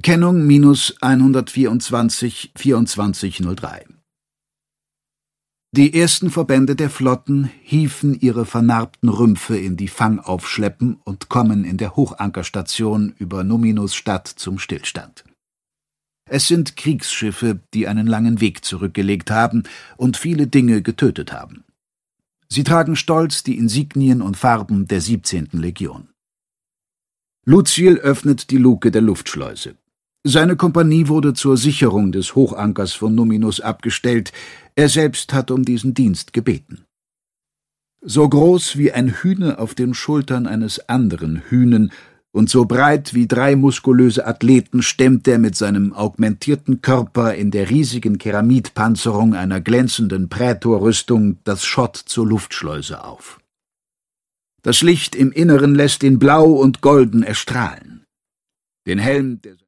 Kennung -124 2403. Die ersten Verbände der Flotten hieven ihre vernarbten Rümpfe in die Fangaufschleppen und kommen in der Hochankerstation über Numinus Stadt zum Stillstand. Es sind Kriegsschiffe, die einen langen Weg zurückgelegt haben und viele Dinge getötet haben. Sie tragen stolz die Insignien und Farben der 17. Legion. Luziel öffnet die Luke der Luftschleuse. Seine Kompanie wurde zur Sicherung des Hochankers von Numinus abgestellt, er selbst hat um diesen Dienst gebeten. So groß wie ein Hühne auf den Schultern eines anderen Hühnen und so breit wie 3 muskulöse Athleten stemmt er mit seinem augmentierten Körper in der riesigen Keramidpanzerung einer glänzenden Prätorrüstung das Schott zur Luftschleuse auf. Das Licht im Inneren lässt ihn blau und golden erstrahlen. Den Helm, der